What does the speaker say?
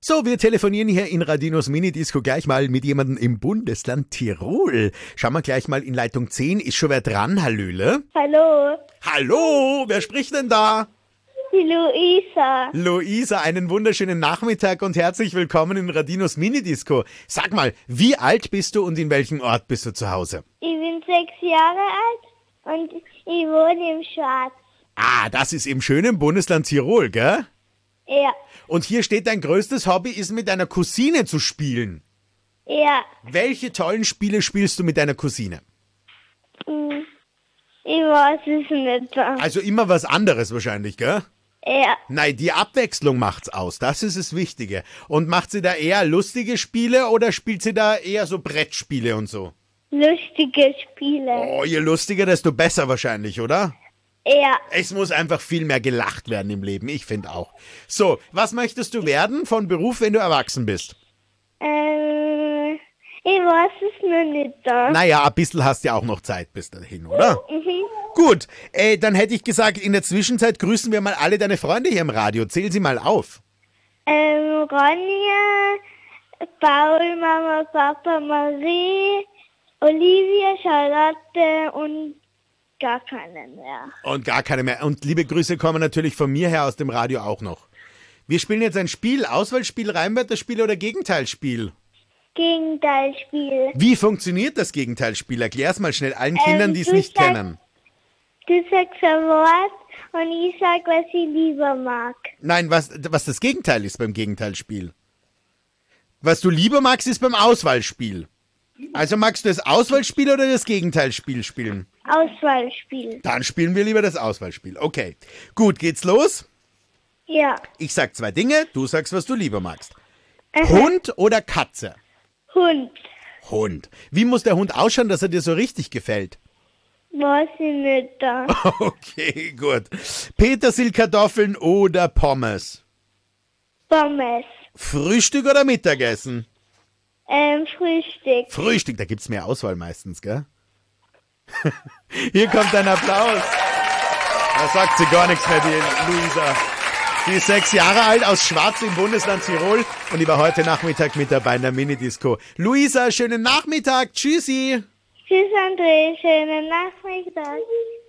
So, wir telefonieren hier in Radinos Minidisco gleich mal mit jemandem im Bundesland Tirol. Schauen wir gleich mal in Leitung 10. Ist schon wer dran, Hallöle? Hallo, Hallo, wer spricht denn da? die Luisa. Luisa, einen wunderschönen Nachmittag und herzlich willkommen in Radinos Minidisco. Sag mal, wie alt bist du und in welchem Ort bist du zu Hause? Ich bin 6 Jahre alt und ich wohne im Schwarz. Ah, das ist im schönen Bundesland Tirol, gell? Ja, Und hier steht, dein größtes Hobby ist mit deiner Cousine zu spielen. ja. Welche tollen Spiele spielst du mit deiner Cousine? Ich weiß es nicht. Also immer was anderes wahrscheinlich, gell? Ja, Nein, die Abwechslung macht's aus, das ist das Wichtige. Und macht sie da eher lustige Spiele oder spielt sie da eher so Brettspiele und so? lustige Spiele. Oh, je lustiger, desto besser wahrscheinlich, oder? Ja, Es muss einfach viel mehr gelacht werden im Leben, ich finde auch. So, was möchtest du werden von Beruf, wenn du erwachsen bist? ich weiß es noch nicht. Naja, ein bisschen hast ja auch noch Zeit bis dahin, oder? Gut, dann hätte ich gesagt, in der Zwischenzeit grüßen wir mal alle deine Freunde hier im Radio. Zähl sie mal auf. Ronja, Paul, Mama, Papa, Marie, Olivia, Charlotte und gar keinen mehr. Und gar keine mehr. Und liebe Grüße kommen natürlich von mir her aus dem Radio auch noch. Wir spielen jetzt ein Spiel, Auswahlspiel, Reimwörterspiel oder Gegenteilspiel. Gegenteilspiel. Wie funktioniert das Gegenteilspiel? Erklär's mal schnell allen Kindern, die es nicht kennen. Du sagst ein Wort und ich sag, was ich lieber mag. Nein, was das Gegenteil ist beim Gegenteilspiel. Was du lieber magst, ist beim Auswahlspiel. Also magst du das Auswahlspiel oder das Gegenteilspiel spielen? Auswahlspiel. Dann spielen wir lieber das Auswahlspiel. Okay, gut, geht's los? Ja. Ich sag 2 Dinge, du sagst, was du lieber magst. Hund oder Katze? Hund. Hund. Wie muss der Hund ausschauen, dass er dir so richtig gefällt? Weiß ich nicht. Okay, gut. Petersilkartoffeln oder Pommes? Pommes. Frühstück oder Mittagessen? Frühstück. Frühstück, da gibt's mehr Auswahl meistens, gell? Hier kommt ein Applaus. Da sagt sie gar nichts mehr, die Luisa. Sie ist 6 Jahre alt, aus Schwarz im Bundesland Tirol und die war heute Nachmittag mit dabei in der Minidisco. Luisa, schönen Nachmittag. Tschüssi. Tschüss, André. Schönen Nachmittag.